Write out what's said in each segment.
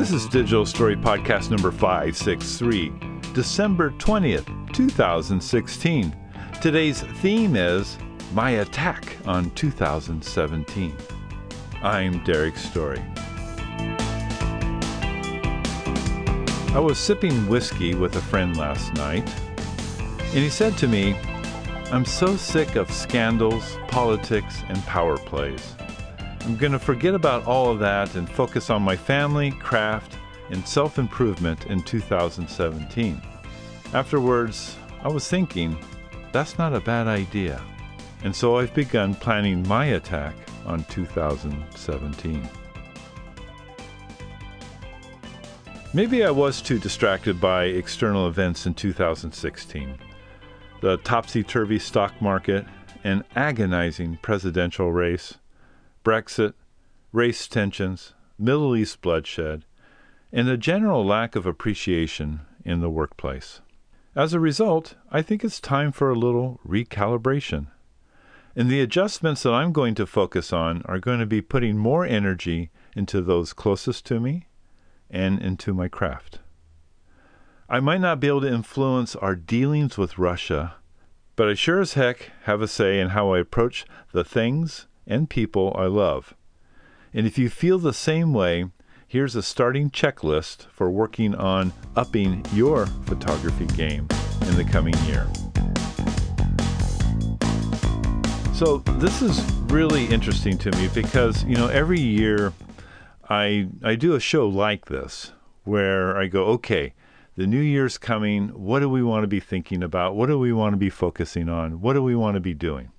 This is Digital Story Podcast number 563, December 20th, 2016. Today's theme is My Attack on 2017. I'm Derek Story. I was sipping whiskey with a friend last night, and he said to me, I'm so sick of scandals, politics, and power plays. I'm going to forget about all of that and focus on my family, craft, and self-improvement in 2017. Afterwards, I was thinking, that's not a bad idea. And so I've begun planning my attack on 2017. Maybe I was too distracted by external events in 2016. The topsy-turvy stock market, an agonizing presidential race, Brexit, race tensions, Middle East bloodshed, and a general lack of appreciation in the workplace. As a result, I think it's time for a little recalibration. And the adjustments that I'm going to focus on are going to be putting more energy into those closest to me and into my craft. I might not be able to influence our dealings with Russia, but I sure as heck have a say in how I approach the things and people I love. And if you feel the same way, here's a starting checklist for working on upping your photography game in the coming year. So this is really interesting to me because, every year I do a show like this where I go, okay, the new year's coming. What do we want to be thinking about? What do we want to be focusing on? What do we want to be doing?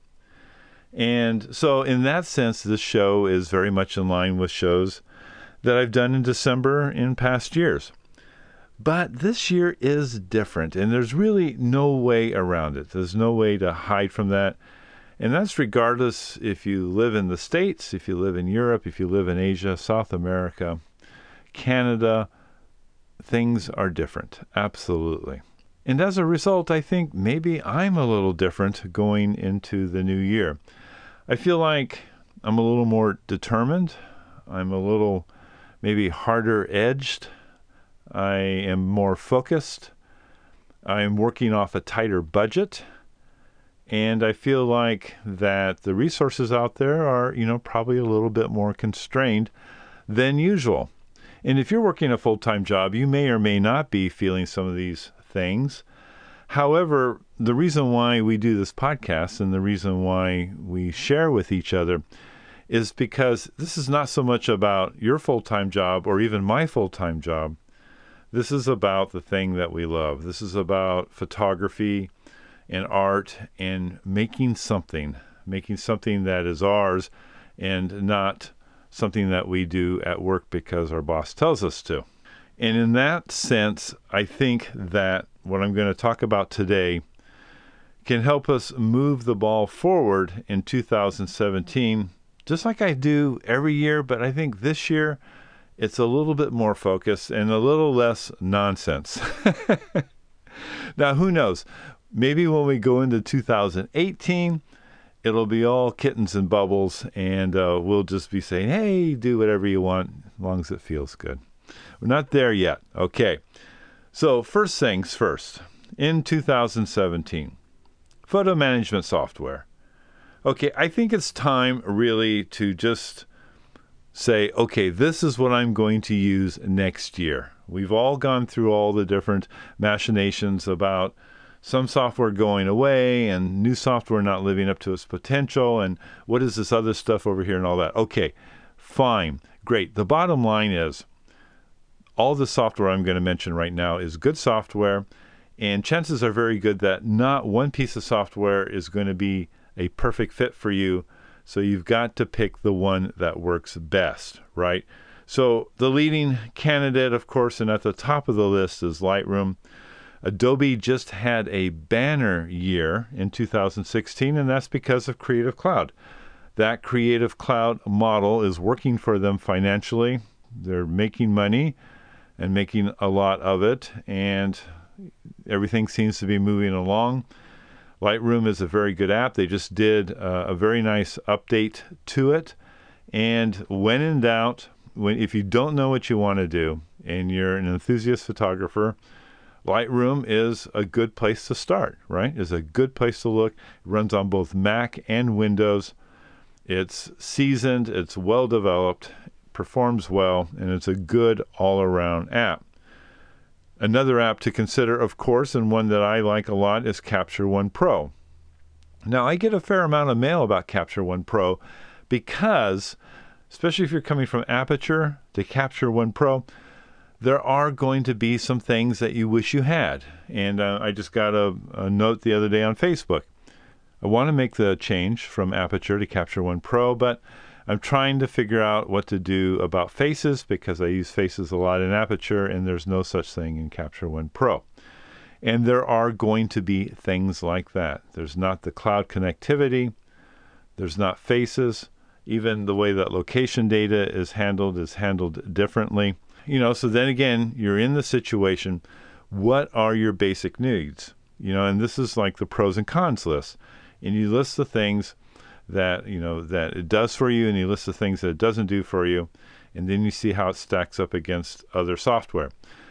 And so in that sense, this show is very much in line with shows that I've done in December in past years. But this year is different, and there's really no way around it. There's no way to hide from that. And that's regardless if you live in the States, if you live in Europe, if you live in Asia, South America, Canada, things are different. Absolutely. And as a result, I think maybe I'm a little different going into the new year. I feel like I'm a little more determined. I'm a little maybe harder edged. I am more focused. I'm working off a tighter budget. And I feel like that the resources out there are, probably a little bit more constrained than usual. And if you're working a full-time job, you may or may not be feeling some of these things. However, the reason why we do this podcast and the reason why we share with each other is because this is not so much about your full-time job or even my full-time job. This is about the thing that we love. This is about photography and art and making something that is ours and not something that we do at work because our boss tells us to. And in that sense, I think that what I'm going to talk about today can help us move the ball forward in 2017, just like I do every year, but I think this year it's a little bit more focused and a little less nonsense. Now, who knows? Maybe when we go into 2018, it'll be all kittens and bubbles, and we'll just be saying, hey, do whatever you want, as long as it feels good. We're not there yet. Okay. So first things first, in 2017, photo management software. Okay, I think it's time really to just say, okay, this is what I'm going to use next year. We've all gone through all the different machinations about some software going away and new software not living up to its potential, and what is this other stuff over here and all that. Okay, fine, great. The bottom line is all the software I'm going to mention right now is good software, and chances are very good that not one piece of software is going to be a perfect fit for you, so you've got to pick the one that works best, right? So the leading candidate, of course, and at the top of the list is Lightroom. Adobe just had a banner year in 2016, and that's because of Creative Cloud. That Creative Cloud model is working for them financially. They're making money and making a lot of it, and everything seems to be moving along. Lightroom is a very good app. They just did a very nice update to it. And when in doubt, if you don't know what you want to do, and you're an enthusiast photographer, Lightroom is a good place to start, right? It's a good place to look. It runs on both Mac and Windows. It's seasoned, it's well developed, performs well, and it's a good all-around app. Another app to consider, of course, and one that I like a lot, is Capture One Pro. Now, I get a fair amount of mail about Capture One Pro because, especially if you're coming from Aperture to Capture One Pro, there are going to be some things that you wish you had. And I just got a note the other day on Facebook. I want to make the change from Aperture to Capture One Pro, but I'm trying to figure out what to do about faces because I use faces a lot in Aperture, and there's no such thing in Capture One Pro. And there are going to be things like that. There's not the cloud connectivity. There's not faces. Even the way that location data is handled differently. So then again, you're in the situation, what are your basic needs? And this is like the pros and cons list. And you list the things that, that it does for you, and you list the things that it doesn't do for you, and then you see how it stacks up against other software.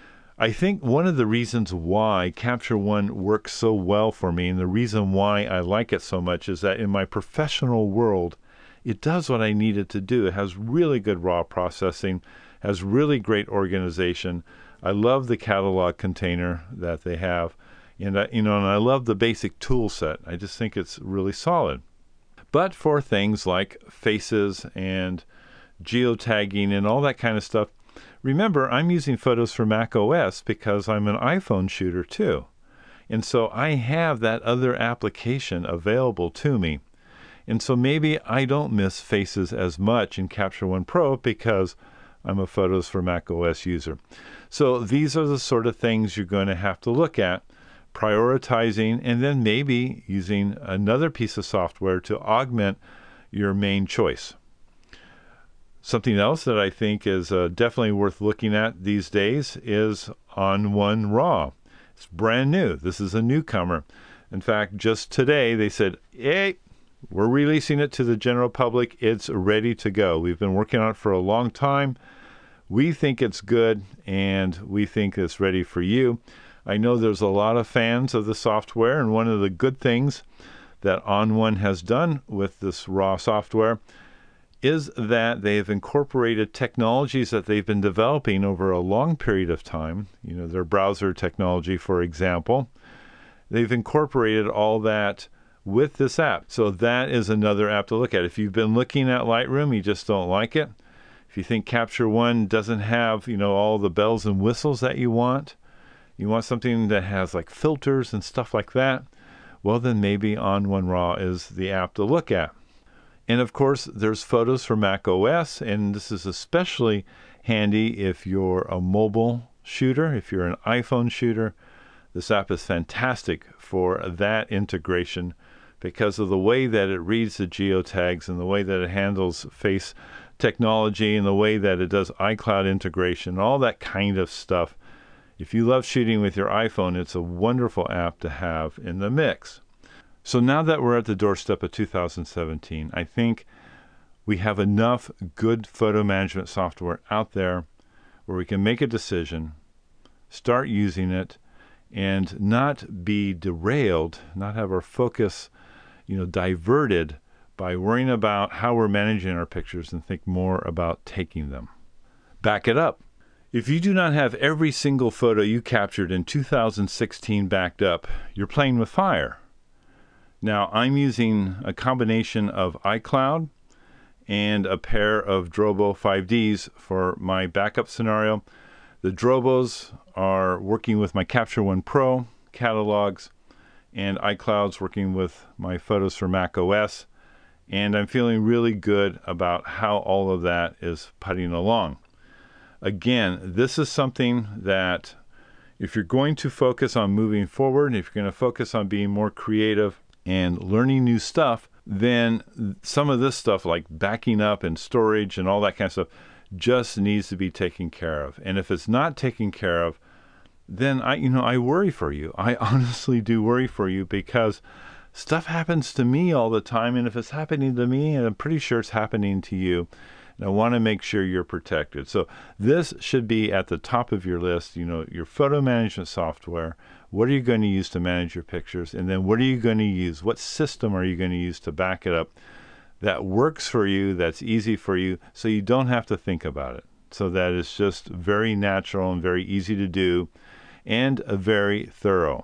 I think one of the reasons why Capture One works so well for me, and the reason why I like it so much, is that in my professional world, it does what I need it to do. It has really good raw processing, has really great organization. I love the catalog container that they have, and I love the basic tool set. I just think it's really solid. But for things like faces and geotagging and all that kind of stuff, remember, I'm using Photos for Mac OS because I'm an iPhone shooter too. And so I have that other application available to me. And so maybe I don't miss faces as much in Capture One Pro because I'm a Photos for Mac OS user. So these are the sort of things you're going to have to look at, prioritizing, and then maybe using another piece of software to augment your main choice. Something else that I think is definitely worth looking at these days is ON1 RAW. It's brand new. This is a newcomer. In fact, just today they said, hey, we're releasing it to the general public. It's ready to go. We've been working on it for a long time. We think it's good, and we think it's ready for you. I know there's a lot of fans of the software, and one of the good things that ON1 has done with this RAW software is that they've incorporated technologies that they've been developing over a long period of time. Their browser technology, for example. They've incorporated all that with this app. So that is another app to look at. If you've been looking at Lightroom, you just don't like it. If you think Capture One doesn't have, all the bells and whistles that you want something that has like filters and stuff like that, well, then maybe ON1 RAW is the app to look at. And of course, there's Photos for Mac OS, and this is especially handy if you're a mobile shooter, if you're an iPhone shooter. This app is fantastic for that integration because of the way that it reads the geotags and the way that it handles face technology and the way that it does iCloud integration, all that kind of stuff. If you love shooting with your iPhone, it's a wonderful app to have in the mix. So now that we're at the doorstep of 2017, I think we have enough good photo management software out there where we can make a decision, start using it, and not be derailed, not have our focus, diverted by worrying about how we're managing our pictures and think more about taking them. Back it up. If you do not have every single photo you captured in 2016 backed up, you're playing with fire. Now, I'm using a combination of iCloud and a pair of Drobo 5Ds for my backup scenario. The Drobos are working with my Capture One Pro catalogs, and iCloud's working with my Photos for Mac OS, and I'm feeling really good about how all of that is putting along. Again, this is something that if you're going to focus on moving forward, if you're going to focus on being more creative and learning new stuff, then some of this stuff like backing up and storage and all that kind of stuff just needs to be taken care of. And if it's not taken care of, then I worry for you. I honestly do worry for you because stuff happens to me all the time. And if it's happening to me, and I'm pretty sure it's happening to you, and I want to make sure you're protected. So this should be at the top of your list, your photo management software. What are you going to use to manage your pictures? And then what are you going to use? What system are you going to use to back it up that works for you, that's easy for you, so you don't have to think about it? So that it's just very natural and very easy to do and very thorough.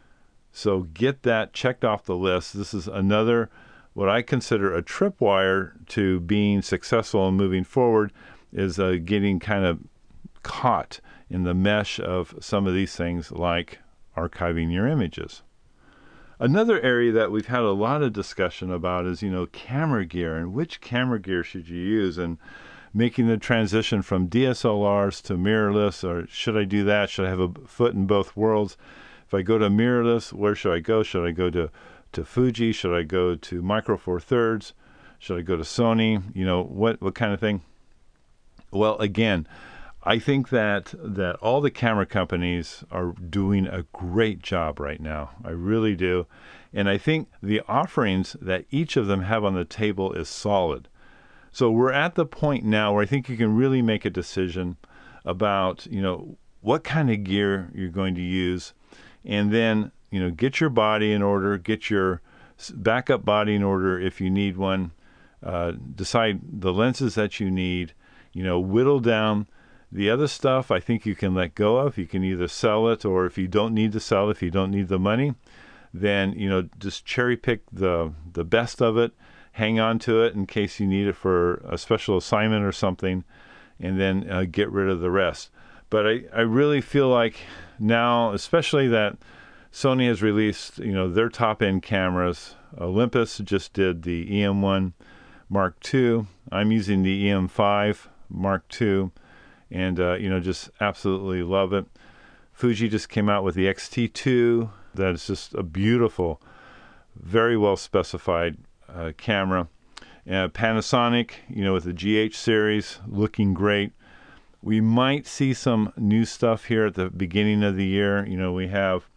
So get that checked off the list. This is another, what I consider a tripwire to being successful and moving forward, is getting kind of caught in the mesh of some of these things like archiving your images. Another area that we've had a lot of discussion about is, camera gear and which camera gear should you use, and making the transition from DSLRs to mirrorless, or should I do that? Should I have a foot in both worlds? If I go to mirrorless, where should I go? Should I go to Fuji? Should I go to Micro Four Thirds? Should I go to Sony? What kind of thing? Well, again, I think that all the camera companies are doing a great job right now. I really do. And I think the offerings that each of them have on the table is solid. So we're at the point now where I think you can really make a decision about, what kind of gear you're going to use. And then, get your body in order, get your backup body in order if you need one. Decide the lenses that you need, whittle down. The other stuff I think you can let go of. You can either sell it, or if you don't need to sell it, if you don't need the money, then, just cherry pick the best of it, hang on to it in case you need it for a special assignment or something, and then get rid of the rest. But I really feel like now, especially that Sony has released, their top-end cameras. Olympus just did the EM1 Mark II. I'm using the EM5 Mark II. And, just absolutely love it. Fuji just came out with the X-T2. That is just a beautiful, very well specified camera. Panasonic, with the GH series, looking great. We might see some new stuff here at the beginning of the year. We have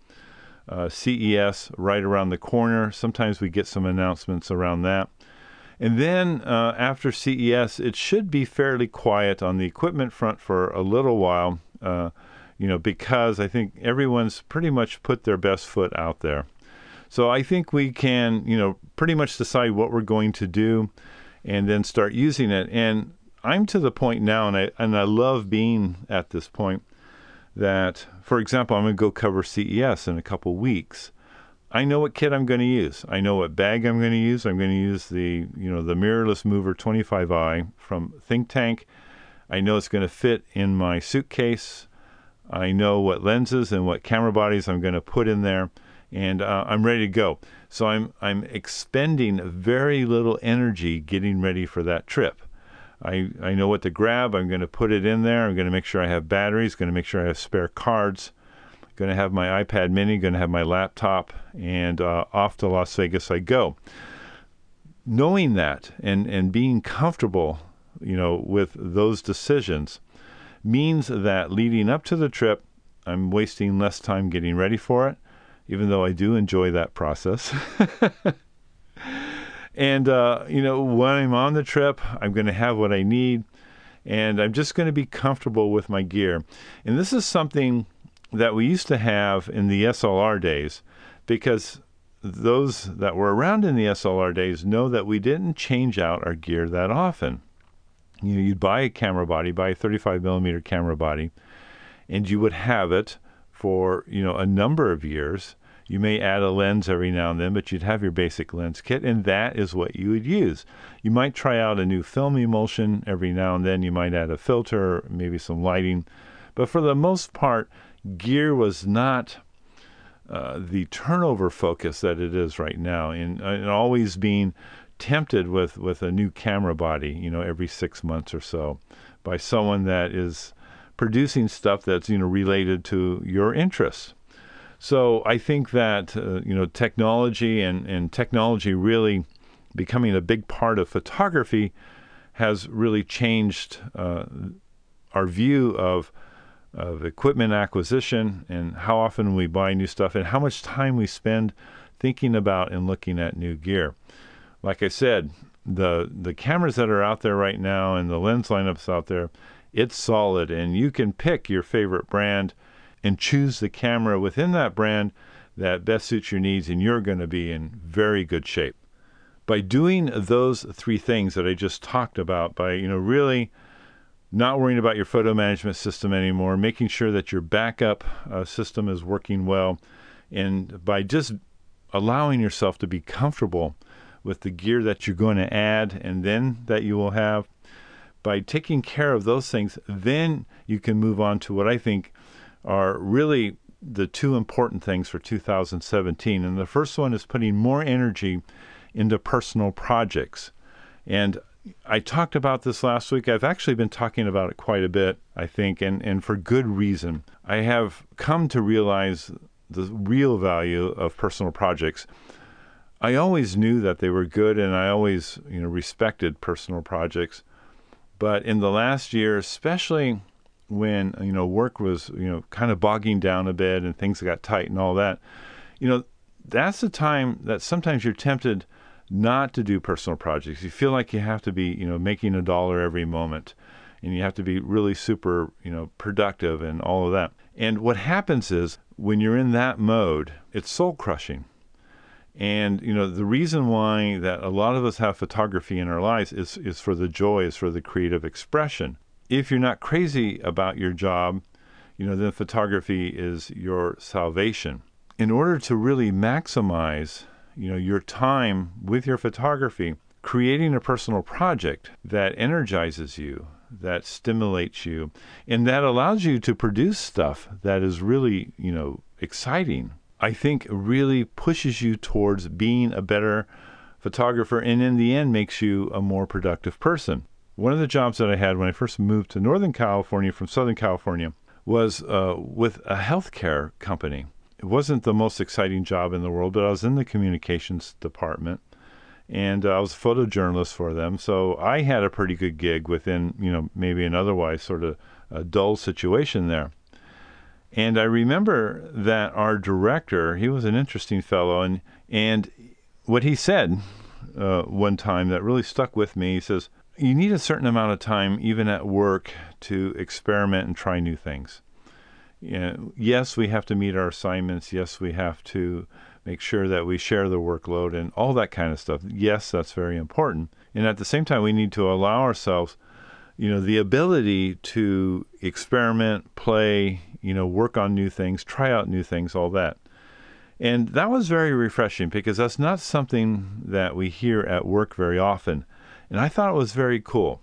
CES right around the corner. Sometimes we get some announcements around that. And then after CES, it should be fairly quiet on the equipment front for a little while, because I think everyone's pretty much put their best foot out there. So I think we can, pretty much decide what we're going to do and then start using it. And I'm to the point now, and I love being at this point, that, for example, I'm going to go cover CES in a couple weeks. I know what kit I'm going to use. I know what bag I'm going to use. I'm going to use the mirrorless mover 25i from Think Tank. I know it's going to fit in my suitcase. I know what lenses and what camera bodies I'm going to put in there, and I'm ready to go. So I'm expending very little energy getting ready for that trip. I know what to grab. I'm going to put it in there. I'm going to make sure I have batteries. Going to make sure I have spare cards. Going to have my iPad mini, going to have my laptop, and off to Las Vegas I go. Knowing that and being comfortable, with those decisions means that leading up to the trip, I'm wasting less time getting ready for it, even though I do enjoy that process. And, when I'm on the trip, I'm going to have what I need, and I'm just going to be comfortable with my gear. And this is something that we used to have in the SLR days, because those that were around in the SLR days know that we didn't change out our gear that often. You'd buy a camera body, buy a 35 millimeter camera body, and you would have it for, a number of years. You may add a lens every now and then, but you'd have your basic lens kit, and that is what you would use. You might try out a new film emulsion every now and then. You might add a filter, maybe some lighting. But for the most part, gear was not the turnover focus that it is right now, and always being tempted with a new camera body, every 6 months or so, by someone that is producing stuff that's related to your interests. So I think that technology and technology really becoming a big part of photography has really changed our view of equipment acquisition and how often we buy new stuff and how much time we spend thinking about and looking at new gear. Like I said, the cameras that are out there right now and the lens lineups out there, it's solid, and you can pick your favorite brand and choose the camera within that brand that best suits your needs, and you're going to be in very good shape. By doing those three things that I just talked about, by really not worrying about your photo management system anymore, making sure that your backup system is working well, and by just allowing yourself to be comfortable with the gear that you're going to add and then that you will have, by taking care of those things, then you can move on to what I think are really the two important things for 2017. And the first one is putting more energy into personal projects. And I talked about this last week. I've actually been talking about it quite a bit, I think, and for good reason. I have come to realize the real value of personal projects. I always knew that they were good, and I always, respected personal projects. But in the last year, especially when, work was, kind of bogging down a bit and things got tight and all that, that's the time that sometimes you're tempted not to do personal projects. You feel like you have to be, making a dollar every moment, and you have to be really super, productive and all of that. And what happens is when you're in that mode, it's soul crushing. And, the reason why that a lot of us have photography in our lives is for the joy, is for the creative expression. If you're not crazy about your job, then photography is your salvation. In order to really maximize, your time with your photography, creating a personal project that energizes you, that stimulates you, and that allows you to produce stuff that is really, exciting, I think really pushes you towards being a better photographer, and in the end makes you a more productive person. One of the jobs that I had when I first moved to Northern California from Southern California was with a healthcare company. It wasn't the most exciting job in the world, but I was in the communications department, and I was a photojournalist for them. So I had a pretty good gig within, maybe an otherwise sort of a dull situation there. And I remember that our director, he was an interesting fellow, and what he said one time that really stuck with me, he says, you need a certain amount of time, even at work, to experiment and try new things. Yes, we have to meet our assignments. Yes, we have to make sure that we share the workload and all that kind of stuff. Yes, that's very important. And at the same time, we need to allow ourselves, the ability to experiment, play, work on new things, try out new things, all that. And that was very refreshing because that's not something that we hear at work very often. And I thought it was very cool.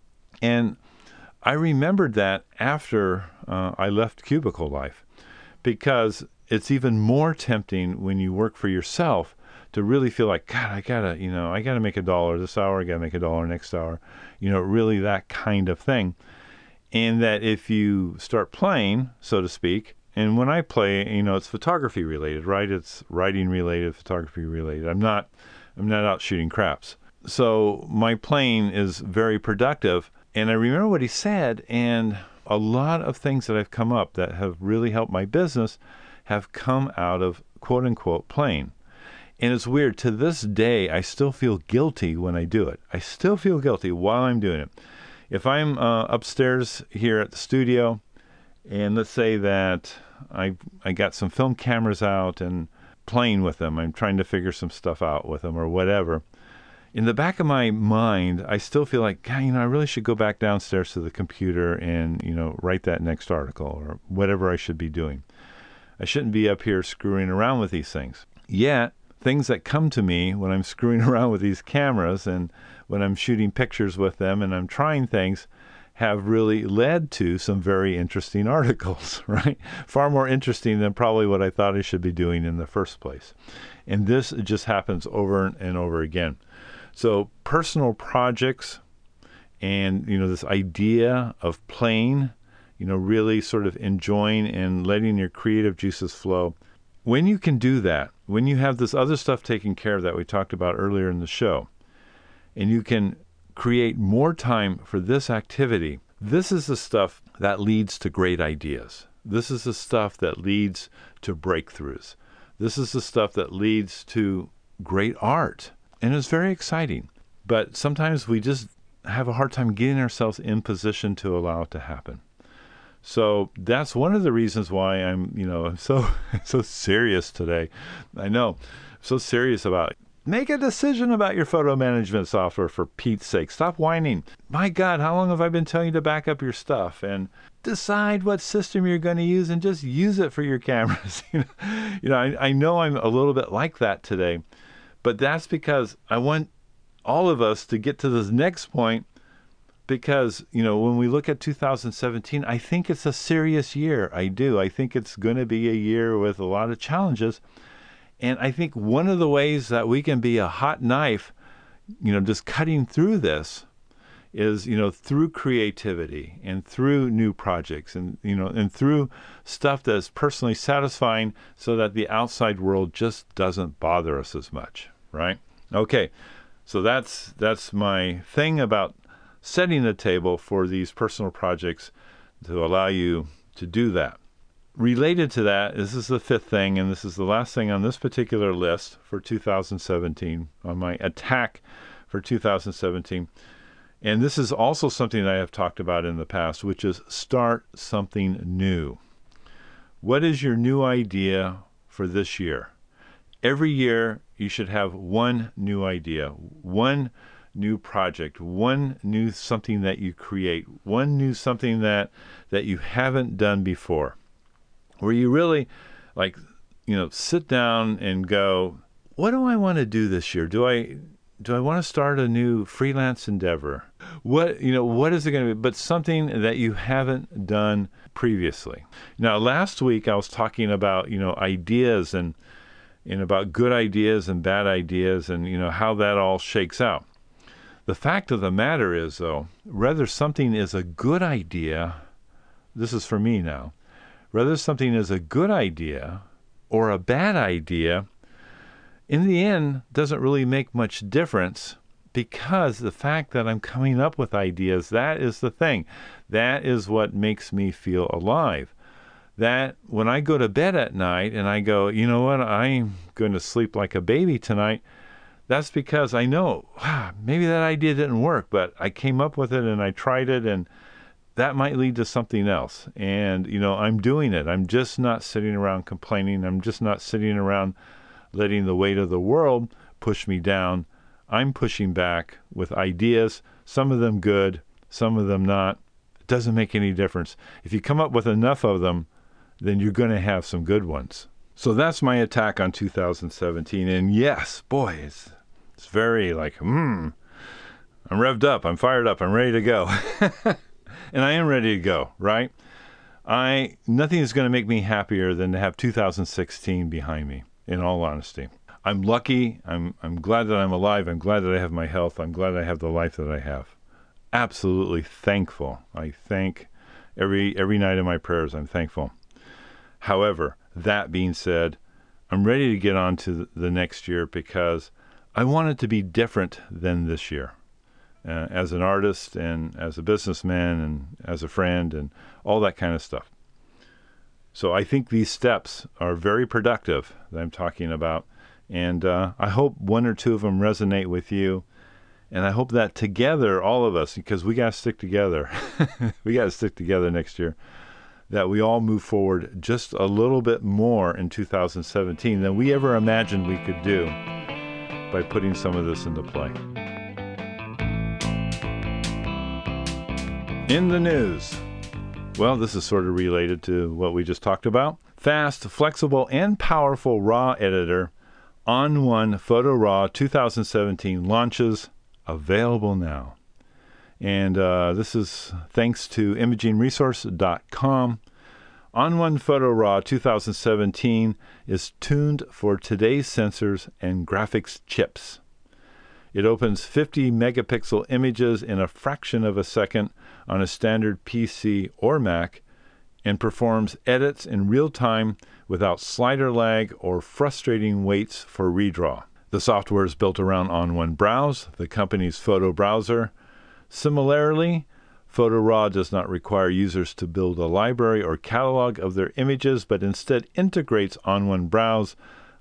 And I remembered that after I left cubicle life, because it's even more tempting when you work for yourself to really feel like, God, I gotta make $1 this hour, I gotta make $1 next hour, really that kind of thing. And that if you start playing, so to speak, and when I play, it's photography related, right? It's writing related, photography related. I'm not out shooting craps. So my playing is very productive. And I remember what he said, and a lot of things that have come up that have really helped my business have come out of quote unquote playing. And it's weird. To this day, I still feel guilty when I do it. I still feel guilty while I'm doing it. If I'm upstairs here at the studio, and let's say that I got some film cameras out and playing with them, I'm trying to figure some stuff out with them or whatever, in the back of my mind, I still feel like, God, I really should go back downstairs to the computer and, write that next article or whatever I should be doing. I shouldn't be up here screwing around with these things. Yet, things that come to me when I'm screwing around with these cameras and when I'm shooting pictures with them and I'm trying things have really led to some very interesting articles, right? Far more interesting than probably what I thought I should be doing in the first place. And this just happens over and over again. So personal projects and, this idea of playing, really sort of enjoying and letting your creative juices flow. When you can do that, when you have this other stuff taken care of that we talked about earlier in the show, and you can create more time for this activity, this is the stuff that leads to great ideas. This is the stuff that leads to breakthroughs. This is the stuff that leads to great art. And it's very exciting. But sometimes we just have a hard time getting ourselves in position to allow it to happen. So that's one of the reasons why I'm so serious today. I know, so serious about it. Make a decision about your photo management software, for Pete's sake. Stop whining. My God, how long have I been telling you to back up your stuff? And decide what system you're going to use and just use it for your cameras. I know I'm a little bit like that today, but that's because I want all of us to get to this next point, because, when we look at 2017, I think it's a serious year. I do. I think it's going to be a year with a lot of challenges. And I think one of the ways that we can be a hot knife, just cutting through this is, through creativity and through new projects and, and through stuff that's personally satisfying, so that the outside world just doesn't bother us as much, right? Okay, so that's my thing about setting the table for these personal projects to allow you to do that. Related to that, this is the fifth thing, and this is the last thing on this particular list for 2017, on my attack for 2017. And this is also something that I have talked about in the past, which is start something new. What is your new idea for this year? Every year, you should have one new idea, one new project, one new something that you create, one new something that you haven't done before, where you really sit down and go, what do I want to do this year? Do I want to start a new freelance endeavor? What is it going to be? But something that you haven't done previously. Now, last week I was talking about, ideas and about good ideas and bad ideas and, how that all shakes out. The fact of the matter is, though, whether something is a good idea, this is for me now, whether something is a good idea or a bad idea, in the end, doesn't really make much difference, because the fact that I'm coming up with ideas, that is the thing. That is what makes me feel alive. That when I go to bed at night and I go, you know what, I'm going to sleep like a baby tonight, that's because I know, maybe that idea didn't work, but I came up with it and I tried it, and that might lead to something else. And, I'm doing it. I'm just not sitting around complaining. I'm just not sitting around letting the weight of the world push me down. I'm pushing back with ideas, some of them good, some of them not. It doesn't make any difference. If you come up with enough of them, then you're going to have some good ones. So that's my attack on 2017. And yes, boy, it's very I'm revved up, I'm fired up, I'm ready to go. And I am ready to go, right? Nothing is going to make me happier than to have 2016 behind me, in all honesty. I'm lucky. I'm glad that I'm alive. I'm glad that I have my health. I'm glad I have the life that I have. Absolutely thankful. I thank every night in my prayers. I'm thankful. However, that being said, I'm ready to get on to the next year, because I want it to be different than this year. As an artist and as a businessman and as a friend and all that kind of stuff. So I think these steps are very productive that I'm talking about. And I hope one or two of them resonate with you. And I hope that together, all of us, because we got to stick together, we got to stick together next year, that we all move forward just a little bit more in 2017 than we ever imagined we could do by putting some of this into play. In the news. Well, this is sort of related to what we just talked about. Fast, flexible, and powerful RAW editor, ON1 Photo RAW 2017 launches, available now. And this is thanks to imagingresource.com. ON1 Photo RAW 2017 is tuned for today's sensors and graphics chips. It opens 50 megapixel images in a fraction of a second on a standard PC or Mac, and performs edits in real time without slider lag or frustrating waits for redraw. The software is built around ON1 Browse, the company's photo browser. Similarly, Photo RAW does not require users to build a library or catalog of their images, but instead integrates ON1 Browse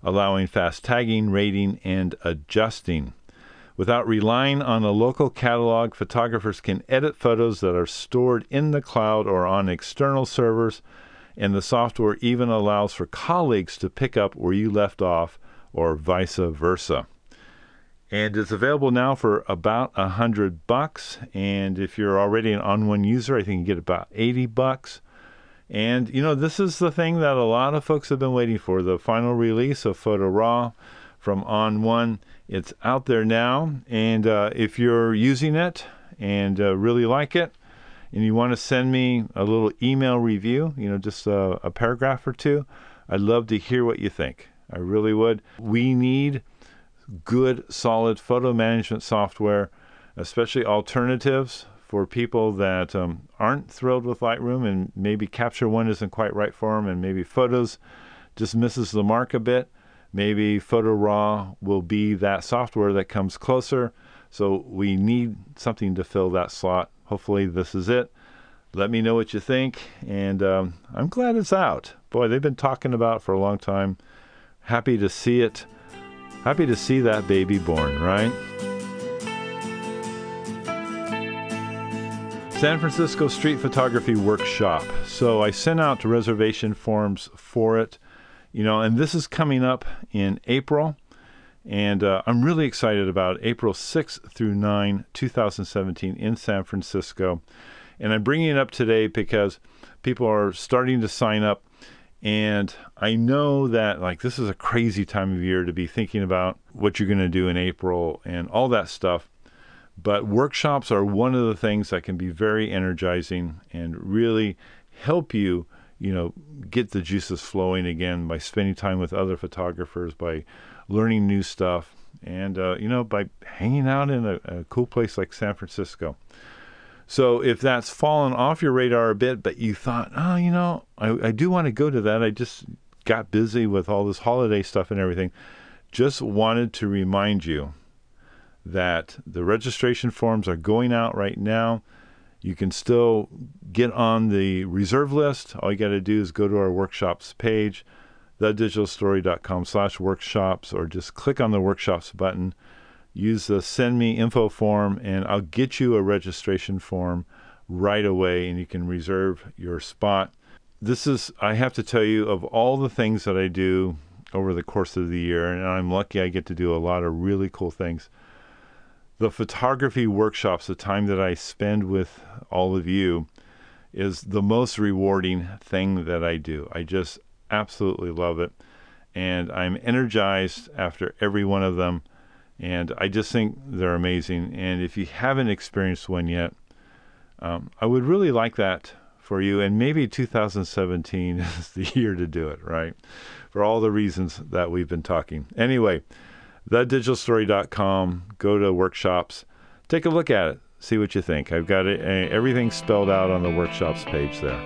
allowing fast tagging, rating, and adjusting. Without relying on a local catalog, photographers can edit photos that are stored in the cloud or on external servers, and the software even allows for colleagues to pick up where you left off or vice versa. And it's available now for about $100. And if you're already an On1 user, I think you get about $80. And, this is the thing that a lot of folks have been waiting for, the final release of Photo Raw from On1. It's out there now. And if you're using it and really like it, and you want to send me a little email review, just a paragraph or two, I'd love to hear what you think. I really would. We need good, solid photo management software, especially alternatives for people that aren't thrilled with Lightroom, and maybe Capture One isn't quite right for them, and maybe Photos just misses the mark a bit. Maybe Photo Raw will be that software that comes closer. So we need something to fill that slot. Hopefully this is it. Let me know what you think, and I'm glad it's out. Boy, they've been talking about it for a long time. Happy to see it. Happy to see that baby born, right? San Francisco Street Photography Workshop. So I sent out reservation forms for it, and this is coming up in April. And I'm really excited about it. April 6th through 9, 2017 in San Francisco. And I'm bringing it up today because people are starting to sign up. And I know that this this is a crazy time of year to be thinking about what you're going to do in April and all that stuff. But workshops are one of the things that can be very energizing and really help you, get the juices flowing again by spending time with other photographers, by learning new stuff, and, by hanging out in a cool place like San Francisco. So if that's fallen off your radar a bit, but you thought, I do want to go to that. I just got busy with all this holiday stuff and everything. Just wanted to remind you that the registration forms are going out right now. You can still get on the reserve list. All you got to do is go to our workshops page, thedigitalstory.com/workshops, or just click on the workshops button. Use the send me info form, and I'll get you a registration form right away, and you can reserve your spot. This is, I have to tell you, of all the things that I do over the course of the year, and I'm lucky I get to do a lot of really cool things, the photography workshops, the time that I spend with all of you, is the most rewarding thing that I do. I just absolutely love it, and I'm energized after every one of them. And I just think they're amazing. And if you haven't experienced one yet, I would really like that for you. And maybe 2017 is the year to do it, right? For all the reasons that we've been talking. Anyway, thedigitalstory.com, go to workshops, take a look at it, see what you think. I've got everything spelled out on the workshops page there.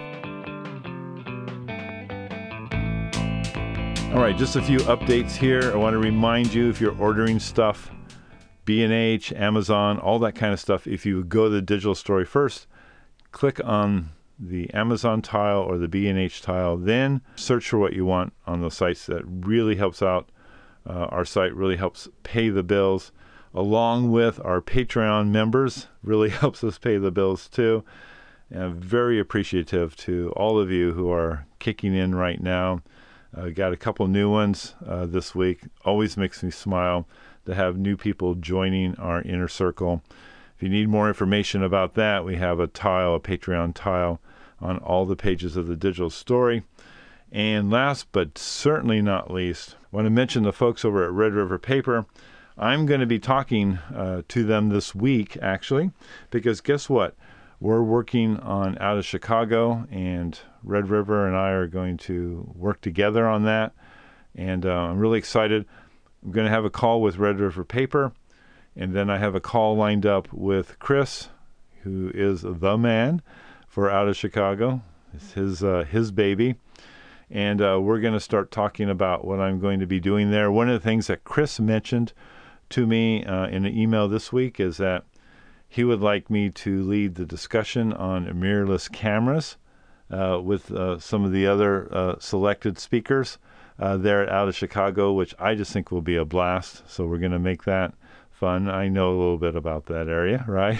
All right, just a few updates here. I want to remind you, if you're ordering stuff, B&H, Amazon, all that kind of stuff, if you go to the Digital Story first, click on the Amazon tile or the B&H tile, then search for what you want on the sites. That really helps out. Our site really helps pay the bills, along with our Patreon members, really helps us pay the bills too. And I'm very appreciative to all of you who are kicking in right now. Got a couple new ones this week. Always makes me smile to have new people joining our inner circle. If you need more information about that, we have a Patreon tile on all the pages of the Digital Story. And last but certainly not least, I want to mention the folks over at Red River Paper. I'm going to be talking to them this week, actually, because guess what? We're working on Out of Chicago, and Red River and I are going to work together on that. And I'm really excited. I'm going to have a call with Red River Paper, and then I have a call lined up with Chris, who is the man for Out of Chicago. It's his baby. And we're going to start talking about what I'm going to be doing there. One of the things that Chris mentioned to me in an email this week is that he would like me to lead the discussion on mirrorless cameras with some of the other selected speakers there out of Chicago, which I just think will be a blast. So we're going to make that fun. I know a little bit about that area, right?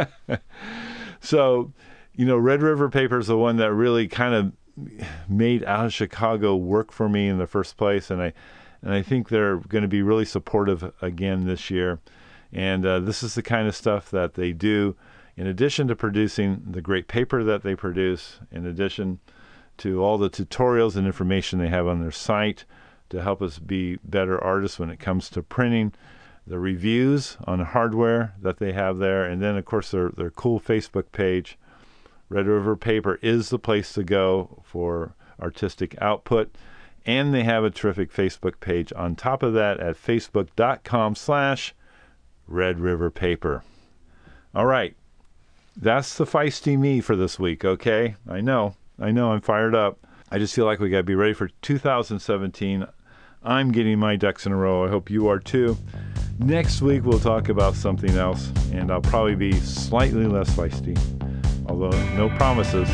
So, Red River Paper is the one that really kind of made Out of Chicago work for me in the first place, and I think they're going to be really supportive again this year. And this is the kind of stuff that they do in addition to producing the great paper that they produce, in addition to all the tutorials and information they have on their site to help us be better artists when it comes to printing, the reviews on the hardware that they have there, and then, of course, their cool Facebook page. Red River Paper is the place to go for artistic output, and they have a terrific Facebook page on top of that at facebook.com/Red River Paper. All right, that's the feisty me for this week, okay? I know, I'm fired up. I just feel like we got to be ready for 2017. I'm getting my ducks in a row. I hope you are too. Next week, we'll talk about something else, and I'll probably be slightly less feisty. Although no promises.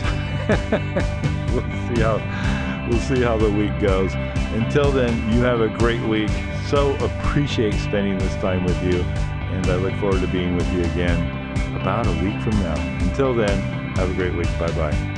We'll see how the week goes. Until then, you have a great week. So appreciate spending this time with you, and I look forward to being with you again about a week from now. Until then, have a great week. Bye-bye.